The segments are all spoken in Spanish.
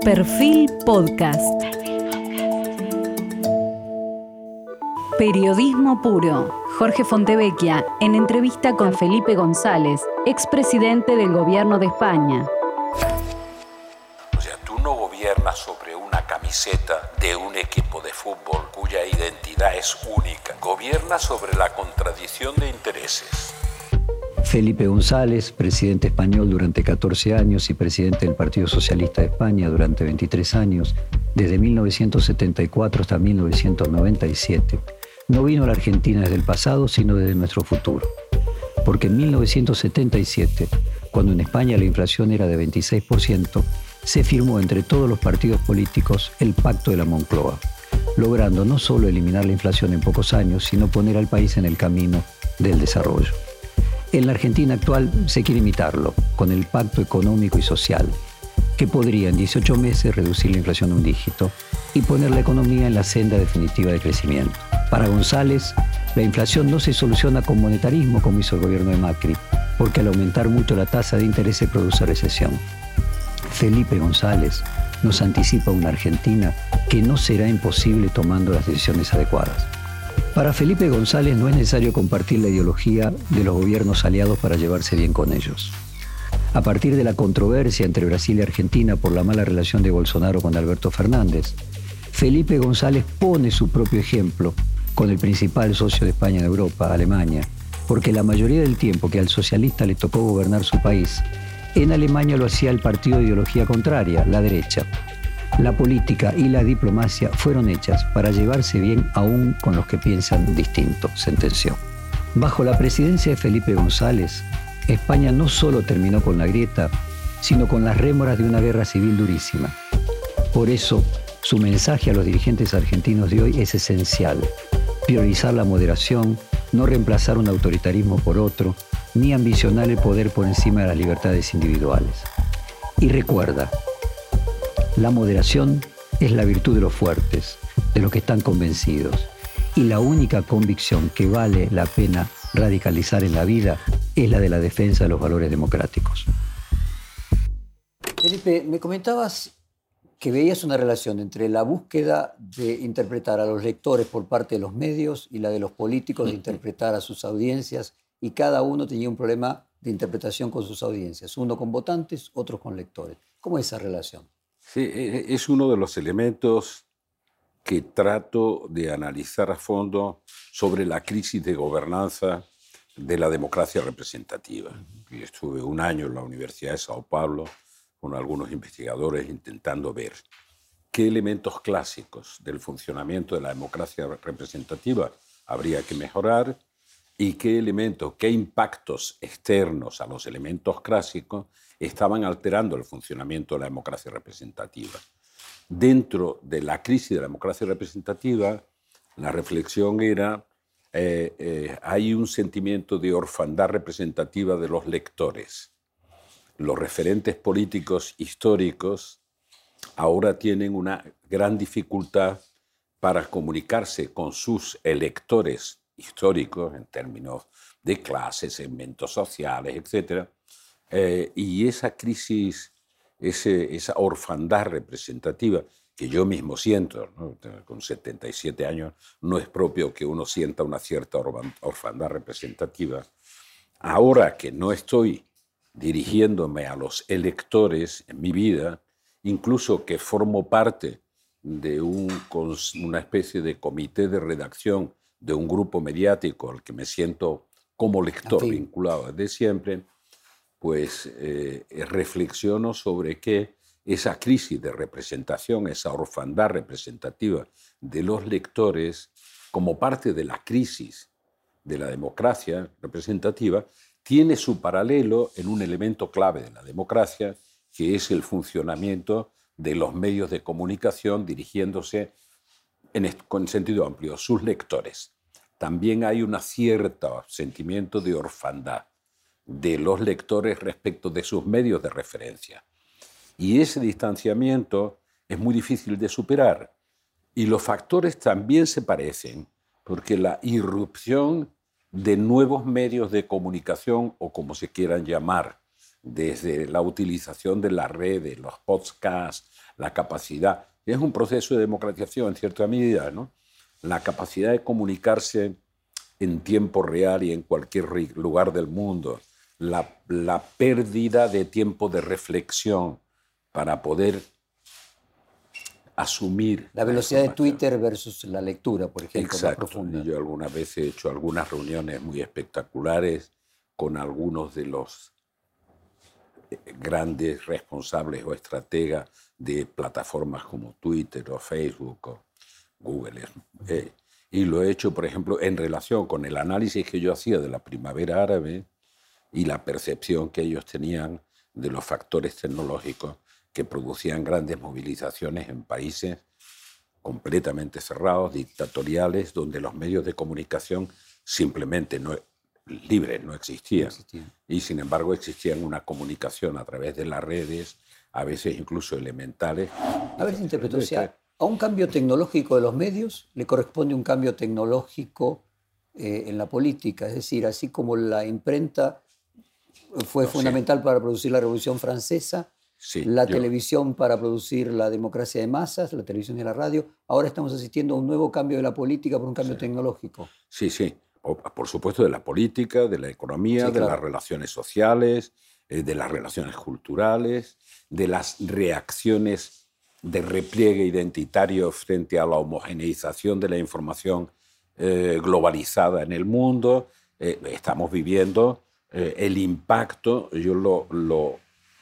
Perfil Podcast. Periodismo puro. Jorge Fontevecchia en entrevista con Felipe González, expresidente del Gobierno de España. O sea, tú no gobiernas sobre una camiseta de un equipo de fútbol cuya identidad es única. Gobiernas sobre la contradicción de intereses. Felipe González, presidente español durante 14 años y presidente del Partido Socialista de España durante 23 años, desde 1974 hasta 1997, no vino a la Argentina desde el pasado, sino desde nuestro futuro. Porque en 1977, cuando en España la inflación era de 26%, se firmó entre todos los partidos políticos el Pacto de la Moncloa, logrando no solo eliminar la inflación en pocos años, sino poner al país en el camino del desarrollo. En la Argentina actual se quiere imitarlo, con el Pacto Económico y Social, que podría en 18 meses reducir la inflación a un dígito y poner la economía en la senda definitiva de crecimiento. Para González, la inflación no se soluciona con monetarismo como hizo el gobierno de Macri, porque al aumentar mucho la tasa de interés se produce recesión. Felipe González nos anticipa una Argentina que no será imposible tomando las decisiones adecuadas. Para Felipe González no es necesario compartir la ideología de los gobiernos aliados para llevarse bien con ellos. A partir de la controversia entre Brasil y Argentina por la mala relación de Bolsonaro con Alberto Fernández, Felipe González pone su propio ejemplo con el principal socio de España en Europa, Alemania, porque la mayoría del tiempo que al socialista le tocó gobernar su país, en Alemania lo hacía el partido de ideología contraria, la derecha. La política y la diplomacia fueron hechas para llevarse bien aún con los que piensan distinto, sentenció. Bajo la presidencia de Felipe González, España no solo terminó con la grieta, sino con las rémoras de una guerra civil durísima. Por eso, su mensaje a los dirigentes argentinos de hoy es esencial: priorizar la moderación, no reemplazar un autoritarismo por otro, ni ambicionar el poder por encima de las libertades individuales. Y recuerda, la moderación es la virtud de los fuertes, de los que están convencidos. Y la única convicción que vale la pena radicalizar en la vida es la de la defensa de los valores democráticos. Felipe, me comentabas que veías una relación entre la búsqueda de interpretar a los lectores por parte de los medios y la de los políticos de interpretar a sus audiencias, y cada uno tenía un problema de interpretación con sus audiencias, uno con votantes, otros con lectores. ¿Cómo es esa relación? Sí, es uno de los elementos que trato de analizar a fondo sobre la crisis de gobernanza de la democracia representativa. Y estuve un año en la Universidad de Sao Paulo con algunos investigadores intentando ver qué elementos clásicos del funcionamiento de la democracia representativa habría que mejorar y qué elementos, qué impactos externos a los elementos clásicos estaban alterando el funcionamiento de la democracia representativa. Dentro de la crisis de la democracia representativa, la reflexión era hay un sentimiento de orfandad representativa de los lectores. Los referentes políticos históricos ahora tienen una gran dificultad para comunicarse con sus electores históricos en términos de clases, segmentos sociales, etc. Y esa crisis, esa orfandad representativa que yo mismo siento, ¿no? Con 77 años, no es propio que uno sienta una cierta orfandad representativa. Ahora que no estoy dirigiéndome a los electores en mi vida, incluso que formo parte de una especie de comité de redacción de un grupo mediático al que me siento como lector vinculado desde siempre, pues reflexiono sobre que esa crisis de representación, esa orfandad representativa de los lectores, como parte de la crisis de la democracia representativa, tiene su paralelo en un elemento clave de la democracia, que es el funcionamiento de los medios de comunicación dirigiéndose con sentido amplio a sus lectores. También hay un cierto sentimiento de orfandad de los lectores respecto de sus medios de referencia. Y ese distanciamiento es muy difícil de superar. Y los factores también se parecen, porque la irrupción de nuevos medios de comunicación, o como se quieran llamar, desde la utilización de las redes, los podcasts, la capacidad. Es un proceso de democratización en cierta medida, ¿no? La capacidad de comunicarse en tiempo real y en cualquier lugar del mundo, la pérdida de tiempo de reflexión para poder asumir la velocidad de Twitter versus la lectura, por ejemplo, más profunda. Yo algunas veces he hecho algunas reuniones muy espectaculares con algunos de los grandes responsables o estrategas de plataformas como Twitter o Facebook o Google. Y lo he hecho, por ejemplo, en relación con el análisis que yo hacía de la primavera árabe y la percepción que ellos tenían de los factores tecnológicos que producían grandes movilizaciones en países completamente cerrados, dictatoriales, donde los medios de comunicación simplemente libres no existían. Y sin embargo existían una comunicación a través de las redes, a veces incluso elementales. A ver si interpreto, o sea, a un cambio tecnológico de los medios le corresponde un cambio tecnológico en la política, es decir, así como la imprenta fue fundamental para producir la Revolución Francesa, la televisión para producir la democracia de masas, la televisión y la radio, ahora estamos asistiendo a un nuevo cambio de la política por un cambio tecnológico. Sí. Por supuesto, de la política, de la economía, de las relaciones sociales, de las relaciones culturales, de las reacciones de repliegue identitario frente a la homogeneización de la información globalizada en el mundo. Estamos viviendo el impacto, yo lo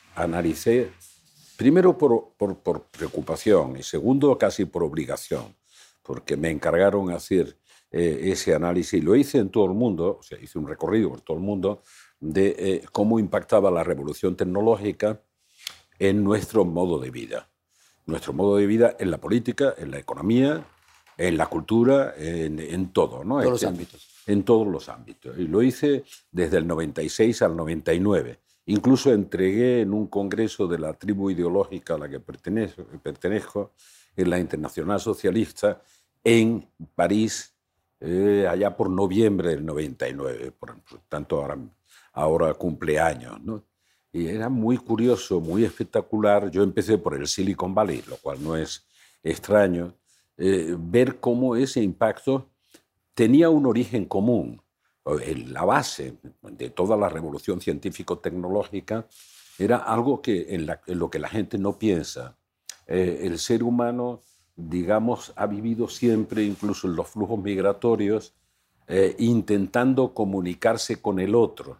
analicé primero por preocupación y segundo casi por obligación, porque me encargaron hacer ese análisis. Lo hice en todo el mundo, o sea, hice un recorrido por todo el mundo de cómo impactaba la revolución tecnológica en nuestro modo de vida. Nuestro modo de vida en la política, en la economía, en la cultura, en todo, ¿no? Todos los ámbitos. En todos los ámbitos. Y lo hice desde el 96 al 99. Incluso entregué en un congreso de la tribu ideológica a la que pertenezco, en la Internacional Socialista, en París, allá por noviembre del 99. Por tanto, ahora cumpleaños, ¿no? Y era muy curioso, muy espectacular. Yo empecé por el Silicon Valley, lo cual no es extraño, ver cómo ese impacto tenía un origen común. La base de toda la revolución científico-tecnológica era algo que en lo que la gente no piensa. El ser humano, digamos, ha vivido siempre, incluso en los flujos migratorios, intentando comunicarse con el otro.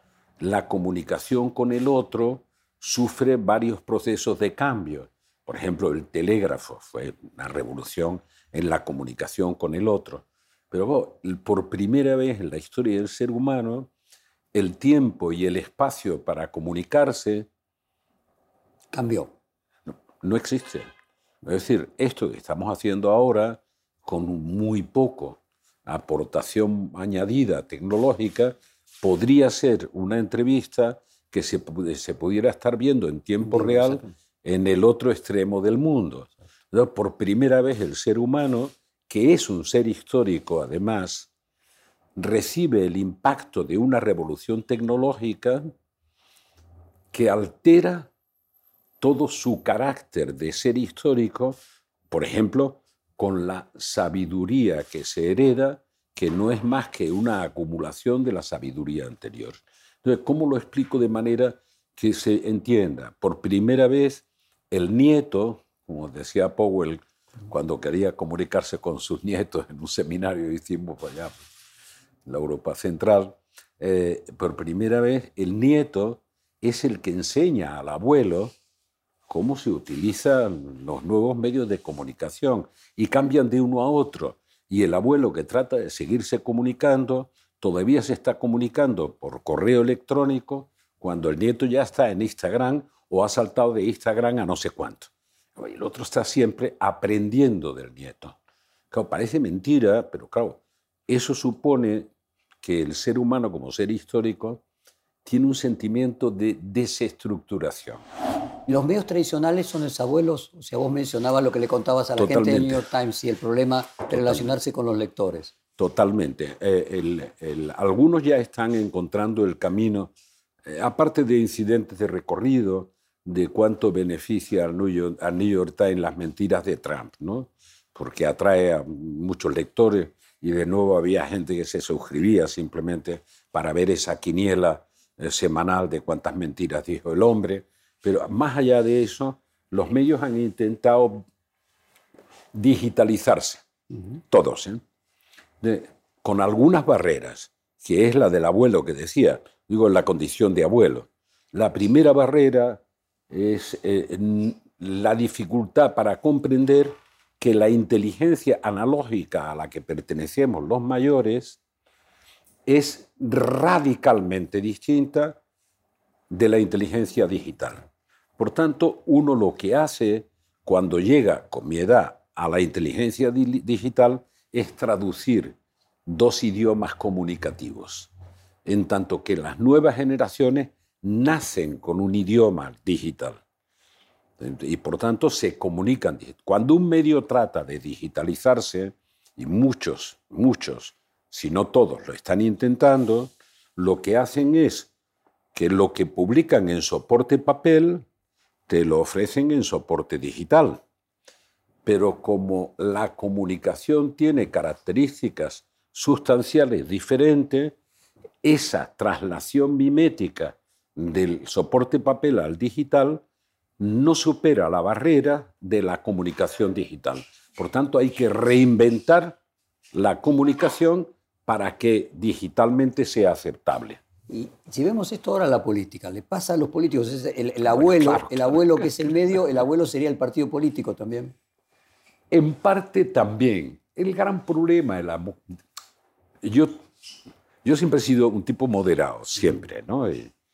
La comunicación con el otro sufre varios procesos de cambio. Por ejemplo, el telégrafo fue una revolución en la comunicación con el otro. Pero por primera vez en la historia del ser humano, el tiempo y el espacio para comunicarse cambió. No existe. Es decir, esto que estamos haciendo ahora, con muy poco aportación añadida tecnológica, podría ser una entrevista que se pudiera estar viendo en tiempo real en el otro extremo del mundo. Entonces, por primera vez el ser humano, que es un ser histórico además, recibe el impacto de una revolución tecnológica que altera todo su carácter de ser histórico, por ejemplo, con la sabiduría que se hereda, que no es más que una acumulación de la sabiduría anterior. Entonces, ¿cómo lo explico de manera que se entienda? Por primera vez, el nieto, como decía Powell, cuando quería comunicarse con sus nietos en un seminario que hicimos allá en la Europa Central, por primera vez el nieto es el que enseña al abuelo cómo se utilizan los nuevos medios de comunicación y cambian de uno a otro. Y el abuelo, que trata de seguirse comunicando, todavía se está comunicando por correo electrónico cuando el nieto ya está en Instagram o ha saltado de Instagram a no sé cuánto. El otro está siempre aprendiendo del nieto. Claro, parece mentira, pero claro, eso supone que el ser humano como ser histórico tiene un sentimiento de desestructuración. ¿Y los medios tradicionales son los abuelos? O sea, vos mencionabas lo que le contabas a la gente del New York Times y el problema de relacionarse con los lectores. Totalmente. Algunos ya están encontrando el camino aparte de incidentes de recorrido, de cuánto beneficia al New York Times las mentiras de Trump, ¿no? Porque atrae a muchos lectores y de nuevo había gente que se suscribía simplemente para ver esa quiniela semanal de cuántas mentiras dijo el hombre. Pero más allá de eso, los medios han intentado digitalizarse, todos, con algunas barreras, que es la del abuelo que decía, digo, en la condición de abuelo. La primera barrera es la dificultad para comprender que la inteligencia analógica a la que pertenecemos los mayores es radicalmente distinta de la inteligencia digital. Por tanto, uno lo que hace cuando llega con mi edad a la inteligencia digital es traducir dos idiomas comunicativos, en tanto que las nuevas generaciones nacen con un idioma digital y por tanto se comunican. Cuando un medio trata de digitalizarse, y muchos, si no todos lo están intentando, lo que hacen es que lo que publican en soporte papel te lo ofrecen en soporte digital. Pero como la comunicación tiene características sustanciales diferentes, esa traslación mimética del soporte papel al digital no supera la barrera de la comunicación digital. Por tanto, hay que reinventar la comunicación para que digitalmente sea aceptable. Y si vemos esto ahora a la política, le pasa a los políticos, el abuelo, claro, el abuelo que es el medio, el abuelo sería el partido político también. En parte también. El gran problema, yo siempre he sido un tipo moderado, siempre, ¿no?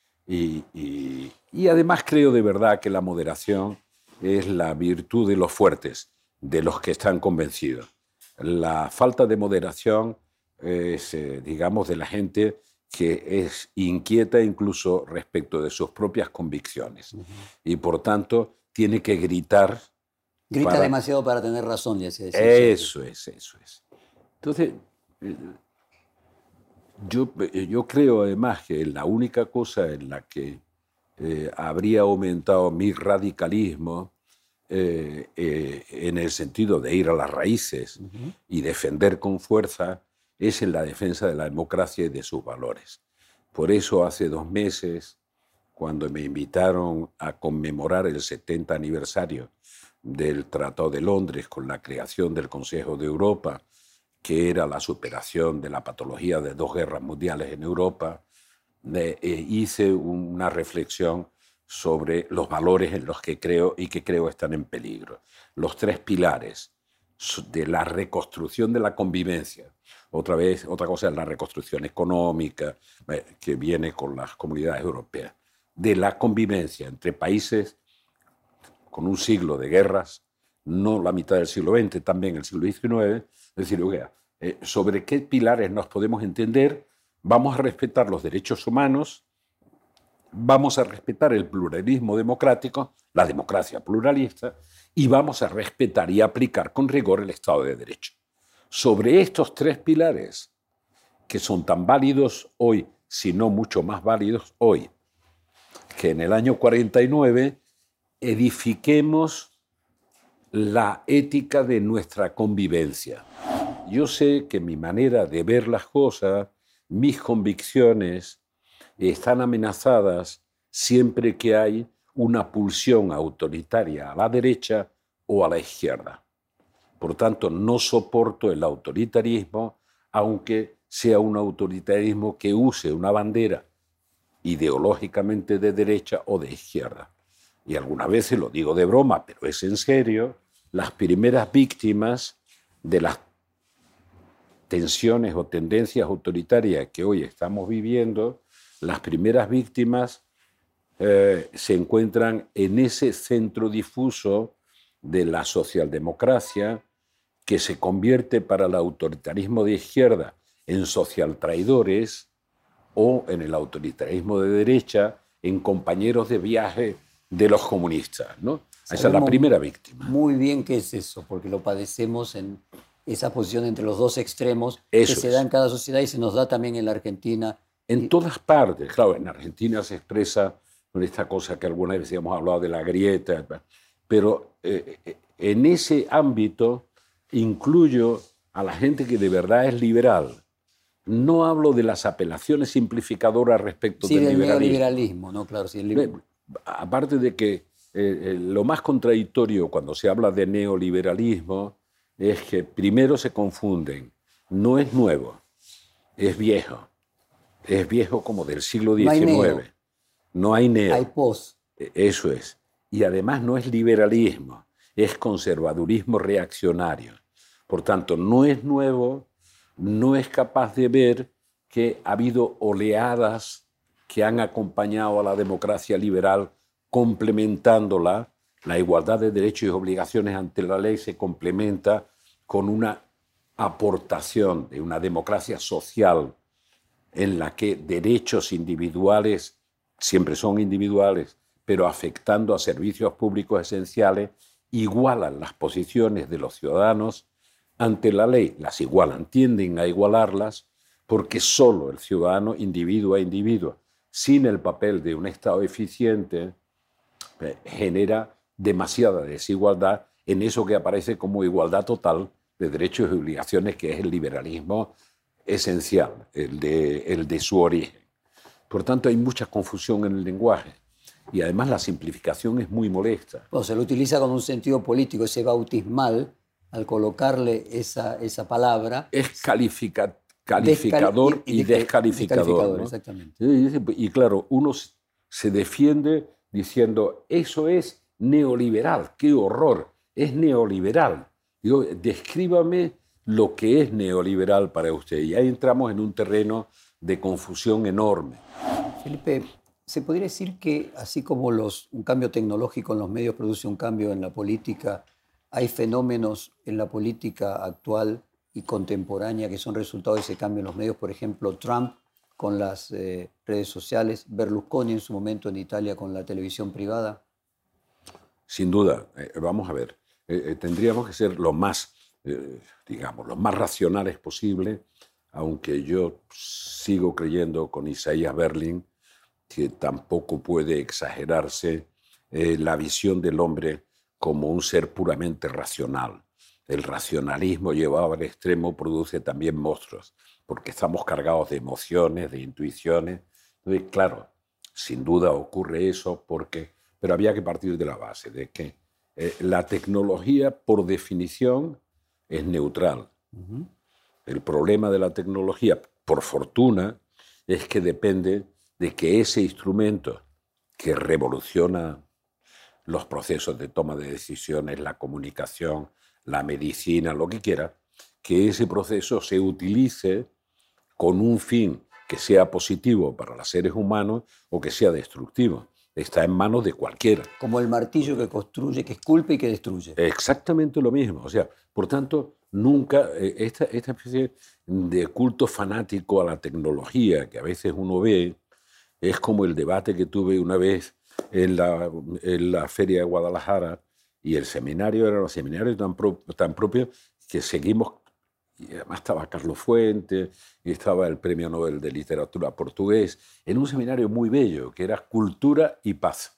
Y además creo de verdad que la moderación es la virtud de los fuertes, de los que están convencidos. La falta de moderación es, digamos, de la gente que es inquieta incluso respecto de sus propias convicciones. Y por tanto tiene que gritar. Grita demasiado para tener razón, ya se decía. Eso es. Entonces, yo creo además que la única cosa en la que habría aumentado mi radicalismo en el sentido de ir a las raíces y defender con fuerza es en la defensa de la democracia y de sus valores. Por eso hace 2 meses, cuando me invitaron a conmemorar el 70 aniversario del Tratado de Londres con la creación del Consejo de Europa, que era la superación de la patología de 2 guerras mundiales en Europa, hice una reflexión sobre los valores en los que creo y que creo están en peligro. Los 3 pilares de la reconstrucción de la convivencia. Otra cosa es la reconstrucción económica que viene con las comunidades europeas. De la convivencia entre países con un siglo de guerras, no la mitad del siglo XX, también el siglo XIX, es decir, sobre qué pilares nos podemos entender, vamos a respetar los derechos humanos, vamos a respetar el pluralismo democrático, la democracia pluralista, y vamos a respetar y aplicar con rigor el Estado de Derecho. Sobre estos 3 pilares, que son tan válidos hoy, si no mucho más válidos hoy, que en el año 49 edifiquemos la ética de nuestra convivencia. Yo sé que mi manera de ver las cosas, mis convicciones, están amenazadas siempre que hay una pulsión autoritaria a la derecha o a la izquierda. Por tanto, no soporto el autoritarismo, aunque sea un autoritarismo que use una bandera ideológicamente de derecha o de izquierda. Y algunas veces lo digo de broma, pero es en serio, las primeras víctimas de las tensiones o tendencias autoritarias que hoy estamos viviendo, las primeras víctimas se encuentran en ese centro difuso de la socialdemocracia que se convierte para el autoritarismo de izquierda en socialtraidores o en el autoritarismo de derecha en compañeros de viaje de los comunistas, ¿no? Esa es la primera víctima. Muy bien qué es eso, porque lo padecemos en esa posición entre los 2 extremos que se da en cada sociedad y se nos da también en la Argentina En todas partes. Claro, en Argentina se expresa con esta cosa que alguna vez hemos hablado de la grieta, pero en ese ámbito incluyo a la gente que de verdad es liberal. No hablo de las apelaciones simplificadoras respecto Sí, del del liberalismo. neoliberalismo, ¿no? Claro, sí, Aparte de que lo más contradictorio cuando se habla de neoliberalismo es que primero se confunden. No es nuevo, es viejo. Es viejo como del siglo XIX. No hay neo. No hay neo. Hay pos. Eso es. Y además no es liberalismo, es conservadurismo reaccionario. Por tanto, no es nuevo, no es capaz de ver que ha habido oleadas que han acompañado a la democracia liberal complementándola. La igualdad de derechos y obligaciones ante la ley se complementa con una aportación de una democracia social en la que derechos individuales siempre son individuales, pero afectando a servicios públicos esenciales, igualan las posiciones de los ciudadanos ante la ley, las igualan, tienden a igualarlas porque solo el ciudadano, individuo a individuo, sin el papel de un Estado eficiente, genera demasiada desigualdad en eso que aparece como igualdad total de derechos y obligaciones, que es el liberalismo esencial, el de su origen. Por tanto, hay mucha confusión en el lenguaje y además la simplificación es muy molesta. Bueno, se lo utiliza con un sentido político, ese bautismal, al colocarle esa palabra. Es calificador y descalificador, ¿no? Exactamente. Y claro, uno se defiende diciendo, eso es neoliberal, qué horror, es neoliberal. Digo, descríbame lo que es neoliberal para usted. Y ahí entramos en un terreno de confusión enorme. Felipe, ¿se podría decir que así como un cambio tecnológico en los medios produce un cambio en la política, hay fenómenos en la política actual y contemporánea que son resultado de ese cambio en los medios? Por ejemplo, Trump con las redes sociales, Berlusconi en su momento en Italia con la televisión privada. Sin duda, vamos a ver, tendríamos que ser lo más racionales posible, aunque yo sigo creyendo con Isaiah Berlin que tampoco puede exagerarse la visión del hombre como un ser puramente racional. El racionalismo llevado al extremo produce también monstruos, porque estamos cargados de emociones, de intuiciones. Entonces, claro, sin duda ocurre eso, pero había que partir de la base de que la tecnología, por definición, es neutral. Uh-huh. El problema de la tecnología, por fortuna, es que depende de que ese instrumento que revoluciona los procesos de toma de decisiones, la comunicación, la medicina, lo que quiera, que ese proceso se utilice con un fin que sea positivo para los seres humanos o que sea destructivo. Está en manos de cualquiera. Como el martillo que construye, que esculpe y que destruye. Exactamente lo mismo. O sea, por tanto, nunca esta especie de culto fanático a la tecnología que a veces uno ve es como el debate que tuve una vez en la Feria de Guadalajara, y el seminario era un seminario tan propio que seguimos. Y además estaba Carlos Fuentes y estaba el Premio Nobel de Literatura portugués, en un seminario muy bello que era Cultura y Paz.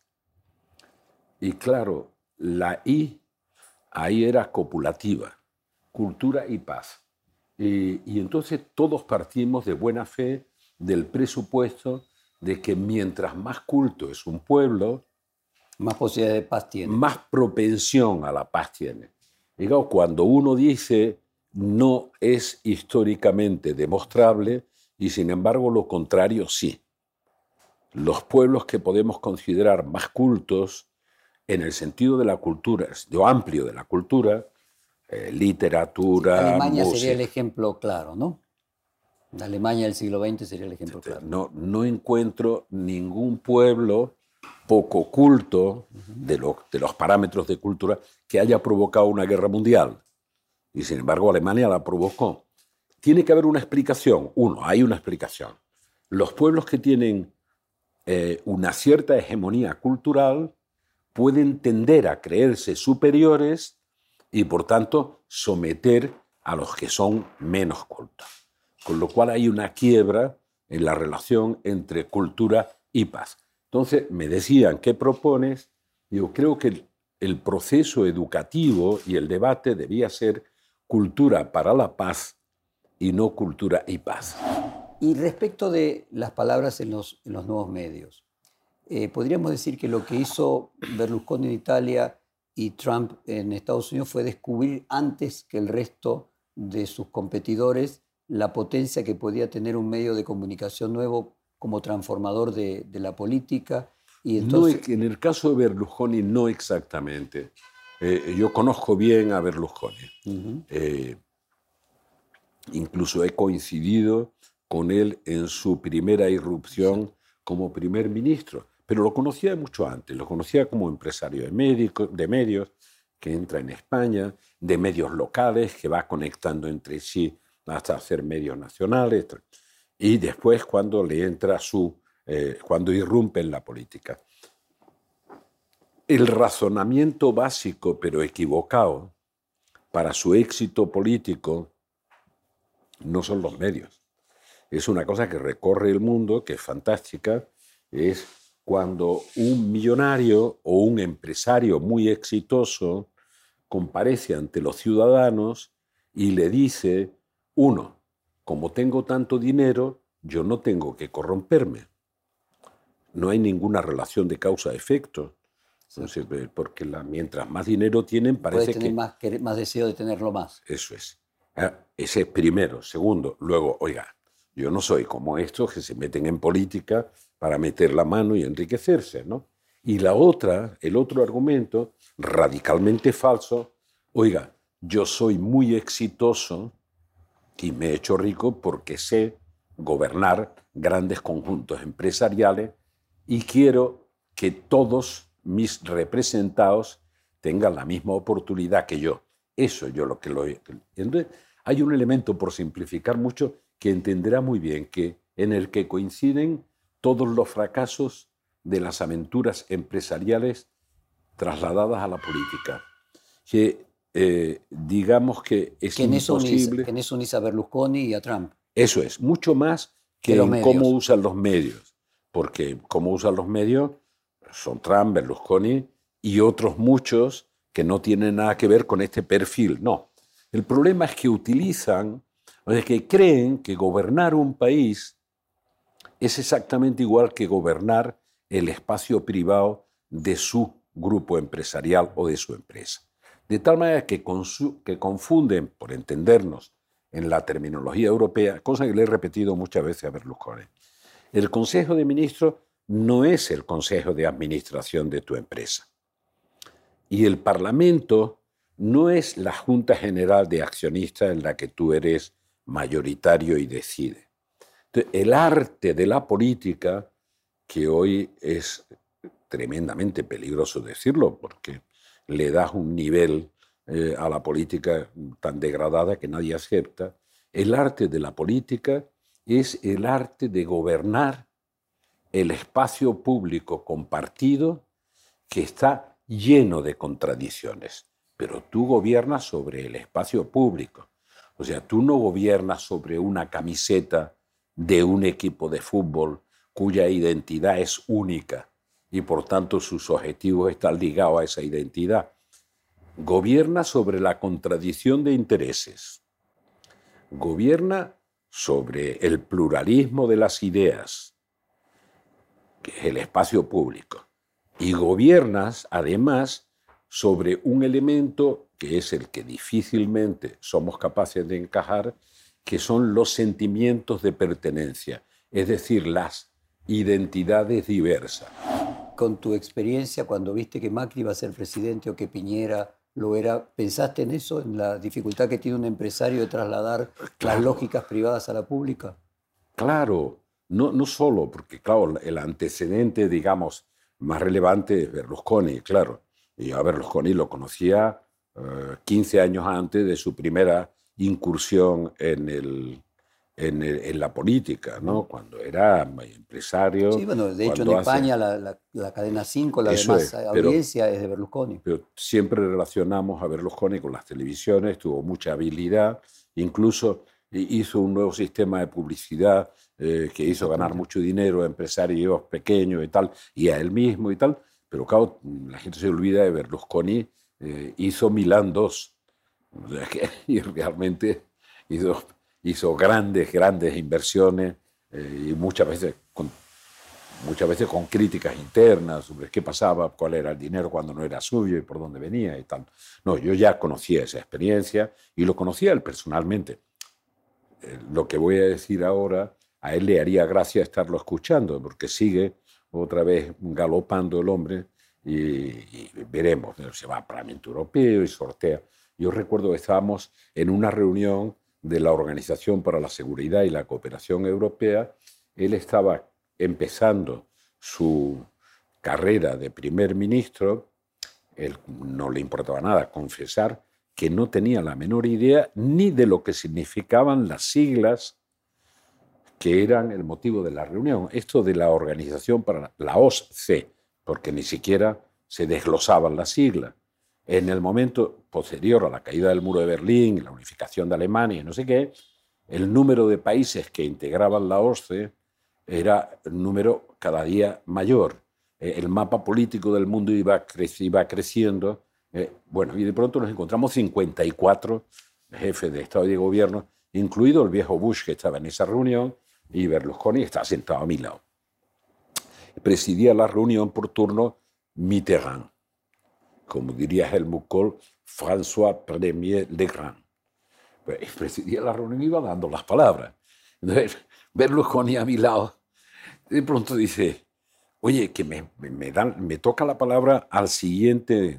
Y claro, la I ahí era copulativa, cultura y paz. Y entonces todos partimos de buena fe del presupuesto de que mientras más culto es un pueblo, más posibilidad de paz tiene. Más propensión a la paz tiene. Digamos, cuando uno dice no es históricamente demostrable y sin embargo lo contrario sí. Los pueblos que podemos considerar más cultos en el sentido de la cultura, de amplio de la cultura, literatura, Alemania música. Sería el ejemplo claro, ¿no? La Alemania del siglo XX sería el ejemplo claro. No encuentro ningún pueblo poco culto de los parámetros de cultura que haya provocado una guerra mundial. Y sin embargo Alemania la provocó. Tiene que haber una explicación. Hay una explicación. Los pueblos que tienen una cierta hegemonía cultural pueden tender a creerse superiores y por tanto someter a los que son menos cultos. Con lo cual hay una quiebra en la relación entre cultura y paz. Entonces me decían, ¿qué propones? Yo creo que el proceso educativo y el debate debía ser cultura para la paz y no cultura y paz. Y respecto de las palabras en los nuevos medios, podríamos decir que lo que hizo Berlusconi en Italia y Trump en Estados Unidos fue descubrir antes que el resto de sus competidores la potencia que podía tener un medio de comunicación nuevo como transformador de la política. Y entonces... No, en el caso de Berlusconi no exactamente. Yo conozco bien a Berlusconi. Incluso he coincidido con él en su primera irrupción como primer ministro. Pero lo conocía mucho antes, lo conocía como empresario de medios, que entra en España, de medios locales, que va conectando entre sí hasta hacer medios nacionales, y después cuando le entra cuando irrumpe en la política. El razonamiento básico, pero equivocado, para su éxito político no son los medios. Es una cosa que recorre el mundo, que es fantástica, es cuando un millonario o un empresario muy exitoso comparece ante los ciudadanos y le dice, uno, como tengo tanto dinero, yo no tengo que corromperme. No hay ninguna relación de causa-efecto. Entonces, porque mientras más dinero tienen, parece puede tener más deseo de tenerlo más. Eso es. Ese es primero. Segundo, luego, oiga, yo no soy como estos que se meten en política para meter la mano y enriquecerse, ¿no? Y el otro argumento, radicalmente falso, oiga, yo soy muy exitoso y me he hecho rico porque sé gobernar grandes conjuntos empresariales y quiero que todos mis representados tengan la misma oportunidad que yo. Eso yo lo que lo... Entonces, hay un elemento, por simplificar mucho, que entenderá muy bien, en el que coinciden todos los fracasos de las aventuras empresariales trasladadas a la política. Que digamos que es imposible... Que en eso unís a Berlusconi y a Trump. Eso es, mucho más que en cómo usan los medios. Porque cómo usan los medios son Trump, Berlusconi y otros muchos que no tienen nada que ver con este perfil. No, el problema es que utilizan, o sea, que creen que gobernar un país es exactamente igual que gobernar el espacio privado de su grupo empresarial o de su empresa. De tal manera que confunden, por entendernos en la terminología europea, cosa que le he repetido muchas veces a Berlusconi. El Consejo de Ministros no es el Consejo de Administración de tu empresa. Y el Parlamento no es la Junta General de Accionistas en la que tú eres mayoritario y decide. Entonces, el arte de la política, que hoy es tremendamente peligroso decirlo, porque le das un nivel a la política tan degradada que nadie acepta, el arte de la política es el arte de gobernar el espacio público compartido que está lleno de contradicciones. Pero tú gobiernas sobre el espacio público. O sea, tú no gobiernas sobre una camiseta de un equipo de fútbol cuya identidad es única y por tanto sus objetivos están ligados a esa identidad. Gobierna sobre la contradicción de intereses. Gobierna sobre el pluralismo de las ideas, que es el espacio público. Y gobiernas, además, sobre un elemento que es el que difícilmente somos capaces de encajar, que son los sentimientos de pertenencia, es decir, las identidades diversas. Con tu experiencia, cuando viste que Macri iba a ser presidente o que Piñera lo era, ¿pensaste en eso, en la dificultad que tiene un empresario de trasladar las lógicas privadas a la pública? Claro, no solo, porque claro, el antecedente, digamos, más relevante es Berlusconi, claro. Y a Berlusconi lo conocía 15 años antes de su primera incursión en la política, ¿no? Cuando era empresario. Sí, bueno, de hecho en España la cadena 5, la de más audiencia, es de Berlusconi. Pero siempre relacionamos a Berlusconi con las televisiones, tuvo mucha habilidad, incluso hizo un nuevo sistema de publicidad que hizo ganar mucho dinero a empresarios pequeños y tal, y a él mismo y tal. Pero claro, la gente se olvida de Berlusconi, hizo Milán 2. O sea y realmente hizo grandes inversiones y muchas veces con críticas internas sobre qué pasaba, cuál era el dinero cuando no era suyo y por dónde venía y tal. No, yo ya conocía esa experiencia y lo conocía él personalmente. Lo que voy a decir ahora, a él le haría gracia estarlo escuchando, porque sigue otra vez galopando el hombre y veremos. Se va al Parlamento Europeo y sortea. Yo recuerdo que estábamos en una reunión de la Organización para la Seguridad y la Cooperación Europea. Él estaba empezando su carrera de primer ministro. Él no le importaba nada confesar que no tenía la menor idea ni de lo que significaban las siglas que eran el motivo de la reunión. Esto de la Organización para la OSCE, porque ni siquiera se desglosaban las siglas. En el momento posterior a la caída del muro de Berlín, la unificación de Alemania y no sé qué, el número de países que integraban la OSCE era un número cada día mayor. El mapa político del mundo iba creciendo. Bueno, y de pronto nos encontramos 54 jefes de Estado y de Gobierno, incluido el viejo Bush que estaba en esa reunión, y Berlusconi está sentado a mi lado. Presidía la reunión por turno Mitterrand. Como diría Helmut Kohl, François Premier Legrand. Presidía la reunión y iba dando las palabras. Entonces, Berlusconi a mi lado, de pronto dice, oye, que me toca la palabra al siguiente,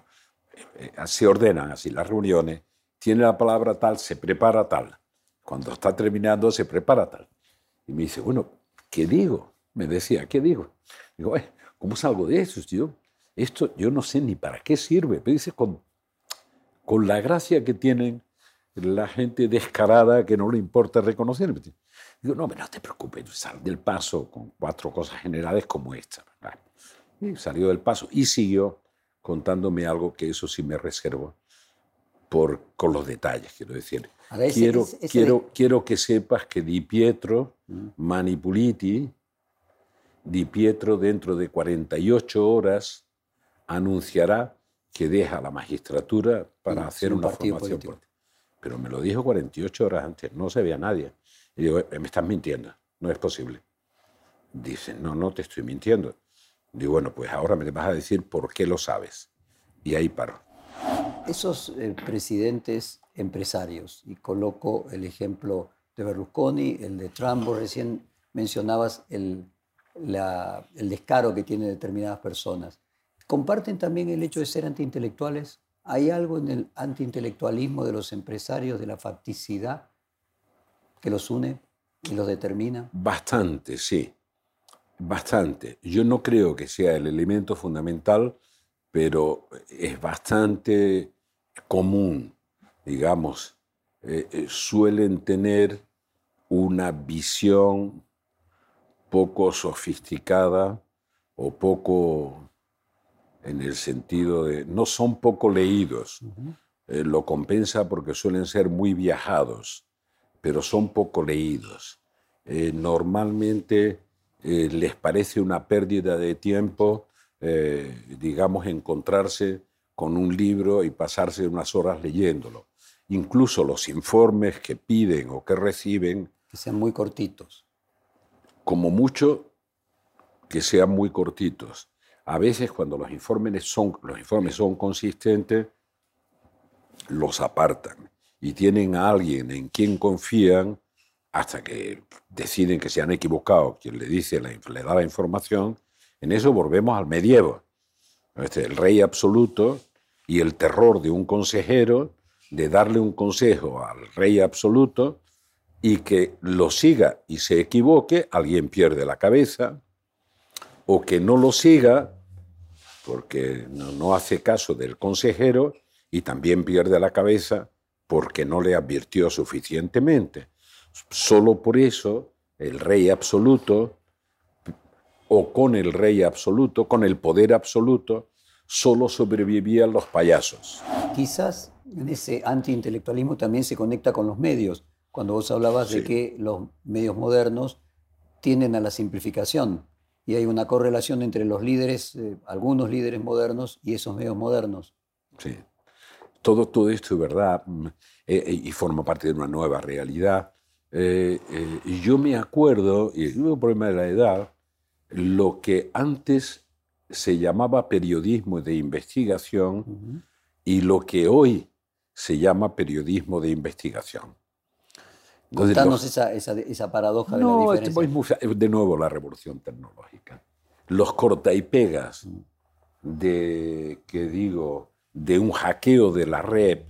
se ordenan así las reuniones, tiene la palabra tal, se prepara tal. Cuando está terminando, se prepara tal. Y me dice, bueno, ¿qué digo? Me decía, ¿qué digo? Digo, ¿cómo salgo de eso, tío? Esto yo no sé ni para qué sirve. Pero dice, con la gracia que tienen la gente descarada que no le importa reconocerme. Digo, no te preocupes, sal del paso con 4 cosas generales como esta. Y salió del paso y siguió contándome algo que eso sí me reservo con los detalles, quiero decir. Ahora, quiero que sepas que Di Pietro Manipuliti, Di Pietro dentro de 48 horas anunciará que deja la magistratura para hacer una formación política. Pero me lo dijo 48 horas antes, no se veía nadie. Y digo, me estás mintiendo, no es posible. Dice, no te estoy mintiendo. Digo, bueno, pues ahora me vas a decir por qué lo sabes. Y ahí paro. Esos presidentes empresarios, y coloco el ejemplo de Berlusconi, el de Trump, vos recién mencionabas el descaro que tienen determinadas personas. ¿Comparten también el hecho de ser antiintelectuales? ¿Hay algo en el antiintelectualismo de los empresarios, de la facticidad, que los une y los determina? Bastante, sí. Bastante. Yo no creo que sea el elemento fundamental, pero es bastante común, digamos. Suelen tener una visión poco sofisticada o poco en el sentido de no son poco leídos. Lo compensa porque suelen ser muy viajados, pero son poco leídos. Normalmente les parece una pérdida de tiempo, digamos, encontrarse con un libro y pasarse unas horas leyéndolo. Incluso los informes que piden o que reciben... Que sean muy cortitos. Como mucho, que sean muy cortitos. A veces, cuando los informes son consistentes, los apartan y tienen a alguien en quien confían hasta que deciden que se han equivocado. Quien le da la información. En eso volvemos al medievo. El rey absoluto y el terror de un consejero de darle un consejo al rey absoluto y que lo siga y se equivoque, alguien pierde la cabeza, o que no lo siga porque no hace caso del consejero y también pierde la cabeza porque no le advirtió suficientemente. Solo por eso el rey absoluto, o con el rey absoluto, con el poder absoluto, solo sobrevivían los payasos. Quizás en ese antiintelectualismo también se conecta con los medios. cuando vos hablabas de Sí. que los medios modernos tienden a la simplificación y hay una correlación entre los líderes, algunos líderes modernos y esos medios modernos. Sí. Todo esto es verdad y forma parte de una nueva realidad. Y yo me acuerdo, y no es un problema de la edad, lo que antes se llamaba periodismo de investigación y lo que hoy se llama periodismo de investigación. Entonces, Contanos esa paradoja de la no, diferencia. de nuevo la revolución tecnológica. Los corta y pegas de un hackeo de la red,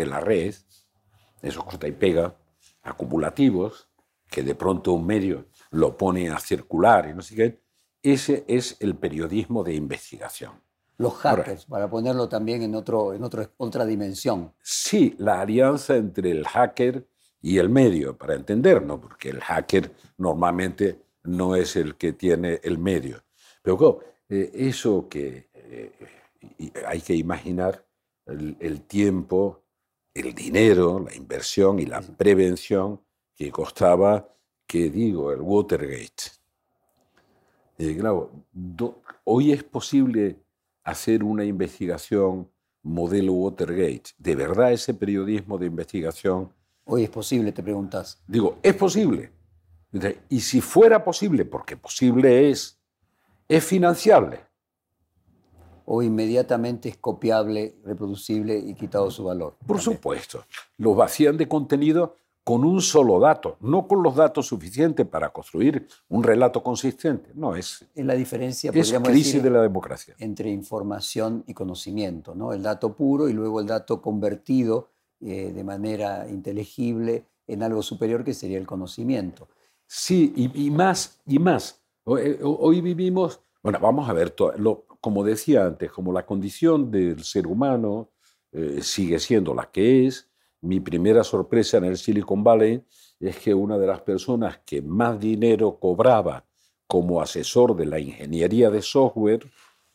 esos corta y pega acumulativos, que de pronto un medio lo pone a circular y no sé qué, ese es el periodismo de investigación. Los hackers, para ponerlo también en otra dimensión. Sí, la alianza entre el hacker y el medio, para entendernos, porque el hacker normalmente no es el que tiene el medio. Pero claro, eso que hay que imaginar el tiempo, el dinero, la inversión y la prevención que costaba, el Watergate. Claro, hoy es posible hacer una investigación modelo Watergate. ¿De verdad ese periodismo de investigación? Hoy es posible, te preguntas. Es posible. Y si fuera posible, porque posible es financiable. O inmediatamente es copiable, reproducible y quitado su valor. Por supuesto. Lo vacían de contenido con un solo dato, no con los datos suficientes para construir un relato consistente. No, es la diferencia, es podríamos crisis decir, de la democracia. entre información y conocimiento, ¿no? El dato puro y luego el dato convertido de manera inteligible en algo superior que sería el conocimiento. Sí, y más. Hoy vivimos, bueno, vamos a ver, como decía antes, como la condición del ser humano sigue siendo la que es. Mi primera sorpresa en el Silicon Valley es que una de las personas que más dinero cobraba como asesor de la ingeniería de software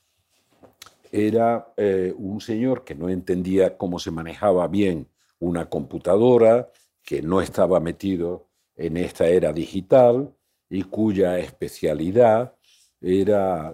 era un señor que no entendía cómo se manejaba bien una computadora, que no estaba metido en esta era digital y cuya especialidad era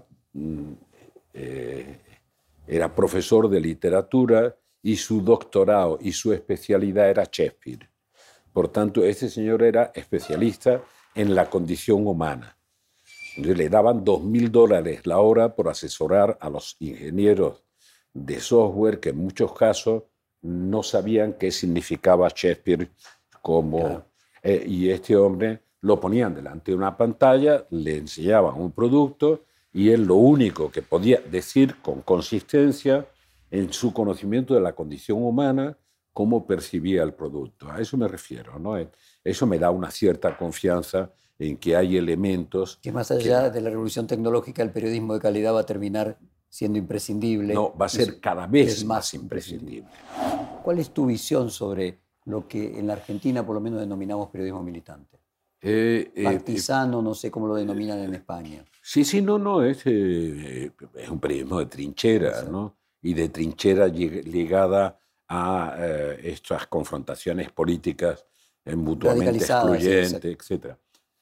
profesor de literatura y su doctorado y su especialidad era Shakespeare. Por tanto, este señor era especialista en la condición humana. Entonces, le daban $2.000 la hora por asesorar a los ingenieros de software que en muchos casos no sabían qué significaba Shakespeare Claro. Y este hombre lo ponían delante de una pantalla, le enseñaban un producto y él lo único que podía decir con consistencia en su conocimiento de la condición humana, cómo percibía el producto. A eso me refiero, ¿no? Eso me da una cierta confianza en que hay elementos... Que más allá de la revolución tecnológica, el periodismo de calidad va a terminar siendo imprescindible. No, va a ser cada vez más imprescindible. ¿Cuál es tu visión sobre lo que en la Argentina por lo menos denominamos periodismo militante? Partisano, no sé cómo lo denominan en España. Sí, no, es un periodismo de trinchera, ¿no? Y de trinchera ligada a estas confrontaciones políticas mutuamente excluyentes, etc.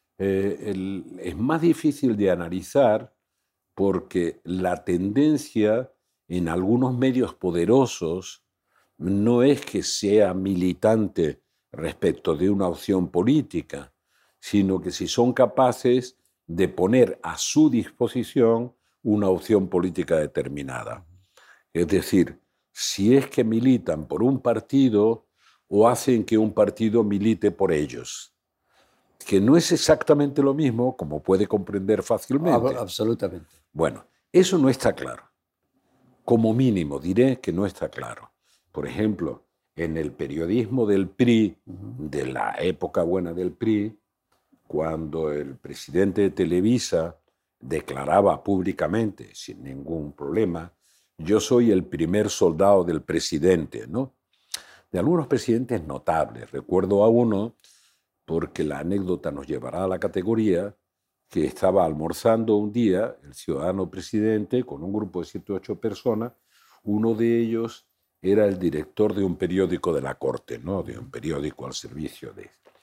Es más difícil de analizar porque la tendencia en algunos medios poderosos no es que sea militante respecto de una opción política, sino que si son capaces de poner a su disposición una opción política determinada. Es decir, si es que militan por un partido o hacen que un partido milite por ellos, que no es exactamente lo mismo, como puede comprender fácilmente. Absolutamente. Bueno, eso no está claro. Como mínimo diré que no está claro. Por ejemplo, en el periodismo del PRI, de la época buena del PRI, cuando el presidente de Televisa declaraba públicamente, sin ningún problema, yo soy el primer soldado del presidente, ¿no? De algunos presidentes notables. Recuerdo a uno, porque la anécdota nos llevará a la categoría, que estaba almorzando un día el ciudadano presidente con un grupo de 7 o 8 personas. Uno de ellos era el director de un periódico de la corte, ¿no? De un periódico al servicio de...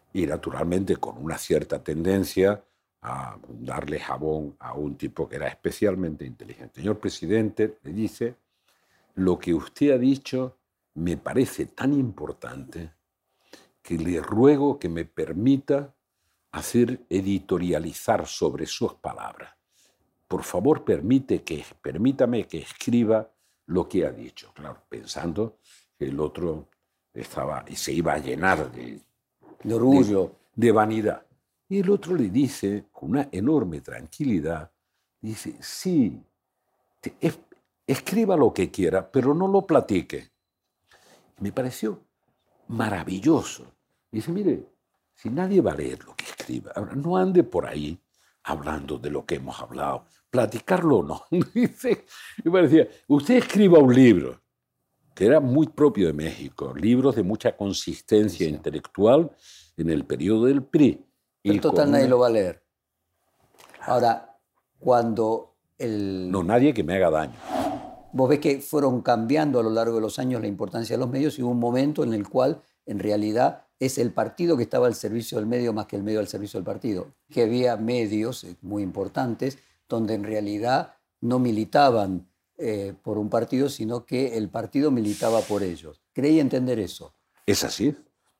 y naturalmente con una cierta tendencia a darle jabón a un tipo que era especialmente inteligente. Señor presidente, le dice, lo que usted ha dicho me parece tan importante que le ruego que me permita editorializar sobre sus palabras. Por favor, permítame que escriba lo que ha dicho. Claro, pensando que el otro se iba a llenar de orgullo, de vanidad. Y el otro le dice, con una enorme tranquilidad, dice, sí, escriba lo que quiera, pero no lo platique. Me pareció maravilloso. Dice, mire, si nadie va a leer lo que escriba, ahora no ande por ahí hablando de lo que hemos hablado, platicarlo no. Dice, me parecía, usted escriba un libro, que era muy propio de México, libros de mucha consistencia intelectual en el periodo del PRI. Pero total nadie lo va a leer. Ahora, cuando No, nadie que me haga daño. Vos ves que fueron cambiando a lo largo de los años la importancia de los medios y hubo un momento en el cual, en realidad, es el partido que estaba al servicio del medio más que el medio al servicio del partido. Que había medios muy importantes donde en realidad no militaban por un partido, sino que el partido militaba por ellos. Creí entender eso. Es así.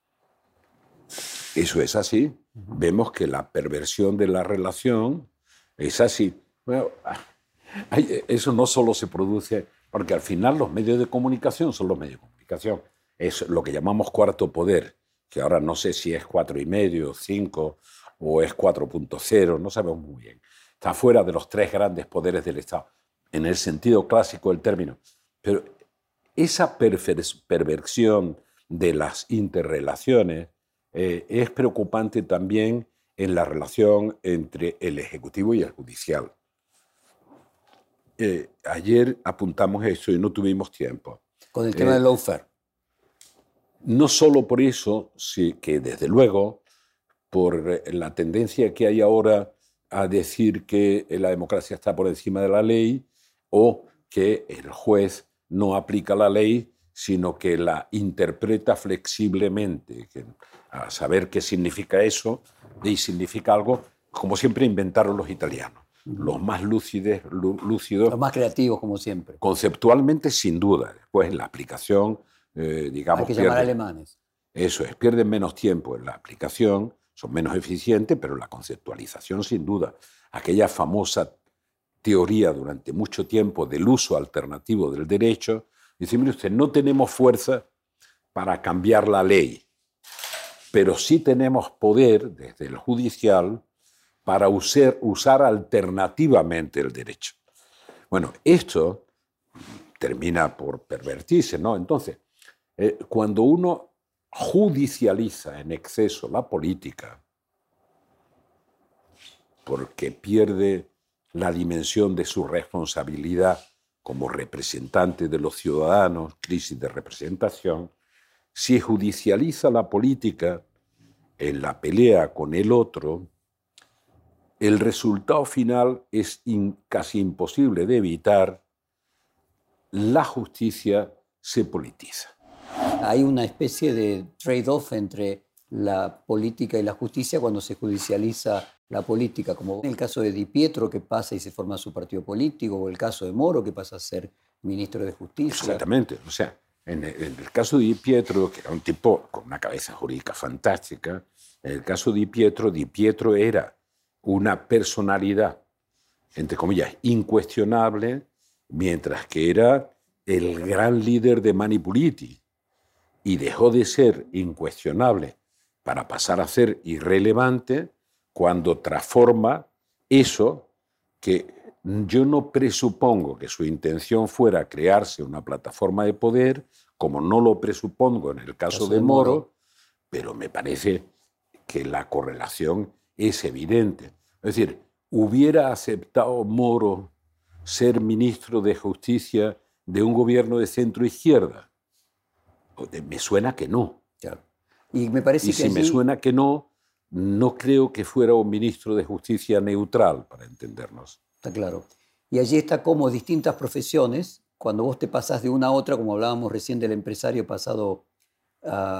Eso es así. Vemos que la perversión de la relación es así. Bueno, eso no solo se produce, porque al final los medios de comunicación son los medios de comunicación. Es lo que llamamos cuarto poder, que ahora no sé si es 4,5, 5 o es 4.0, no sabemos muy bien. Está fuera de los 3 grandes poderes del Estado, en el sentido clásico del término. Pero esa perversión de las interrelaciones es preocupante también en la relación entre el Ejecutivo y el Judicial. Ayer apuntamos eso y no tuvimos tiempo. Con el tema del lawfare. No solo por eso, sí, que desde luego, por la tendencia que hay ahora a decir que la democracia está por encima de la ley o que el juez no aplica la ley, sino que la interpreta flexiblemente. A saber qué significa eso, y significa algo, como siempre inventaron los italianos. Los más lúcidos. Los más creativos, como siempre. Conceptualmente, sin duda. Después, en la aplicación, digamos... Hay que llamar alemanes. Eso es, pierden menos tiempo en la aplicación, son menos eficientes, pero la conceptualización, sin duda. Aquella famosa teoría durante mucho tiempo del uso alternativo del derecho, dice, mire usted, no tenemos fuerza para cambiar la ley, pero sí tenemos poder, desde el judicial, para usar alternativamente el derecho. Bueno, esto termina por pervertirse, ¿no? Entonces, cuando uno judicializa en exceso la política, porque pierde la dimensión de su responsabilidad como representante de los ciudadanos, crisis de representación, si judicializa la política en la pelea con el otro, el resultado final es casi imposible de evitar. La justicia se politiza. Hay una especie de trade-off entre la política y la justicia cuando se judicializa la política, como en el caso de Di Pietro, que pasa y se forma su partido político, o el caso de Moro, que pasa a ser ministro de Justicia. Exactamente. O sea, en el caso de Di Pietro, que era un tipo con una cabeza jurídica fantástica, en el caso de Di Pietro era una personalidad, entre comillas, incuestionable, mientras que era el gran líder de Mani Puliti, y dejó de ser incuestionable para pasar a ser irrelevante cuando transforma eso que yo no presupongo que su intención fuera crearse una plataforma de poder, como no lo presupongo en el caso de Moro, pero me parece que la correlación es evidente. Es decir, ¿hubiera aceptado Moro ser ministro de Justicia de un gobierno de centro-izquierda? Me suena que no. Claro. Y me parece y que si me suena que no, no creo que fuera un ministro de Justicia neutral, para entendernos. Está claro. Y allí está como distintas profesiones, cuando vos te pasás de una a otra, como hablábamos recién del empresario pasado a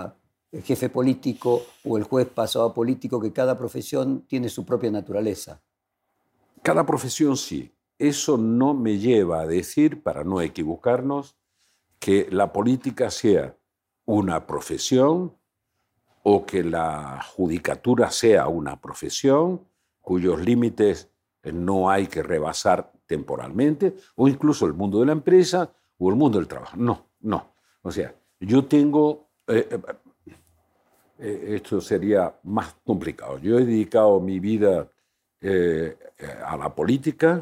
el jefe político o el juez pasado a político, que cada profesión tiene su propia naturaleza. Cada profesión sí. Eso no me lleva a decir, para no equivocarnos, que la política sea una profesión o que la judicatura sea una profesión cuyos límites no hay que rebasar temporalmente, o incluso el mundo de la empresa o el mundo del trabajo. No. O sea, yo tengo... esto sería más complicado. Yo he dedicado mi vida a la política,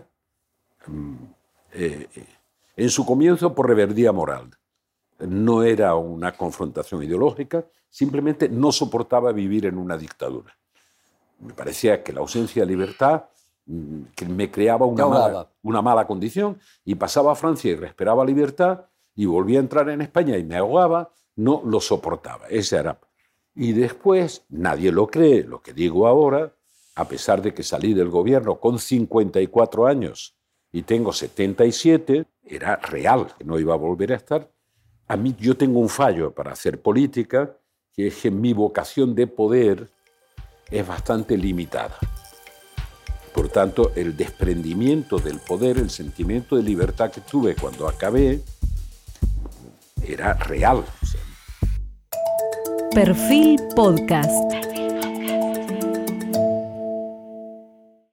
en su comienzo por reverdía moral. No era una confrontación ideológica, simplemente no soportaba vivir en una dictadura. Me parecía que la ausencia de libertad que me creaba una mala condición, y pasaba a Francia y respiraba libertad, y volvía a entrar en España y me ahogaba, no lo soportaba. Ese era. Y después, nadie lo cree, lo que digo ahora, a pesar de que salí del gobierno con 54 años y tengo 77, era real, que no iba a volver a estar. A mí, yo tengo un fallo para hacer política, que es que mi vocación de poder es bastante limitada. Por tanto, el desprendimiento del poder, el sentimiento de libertad que tuve cuando acabé, era real. Perfil Podcast.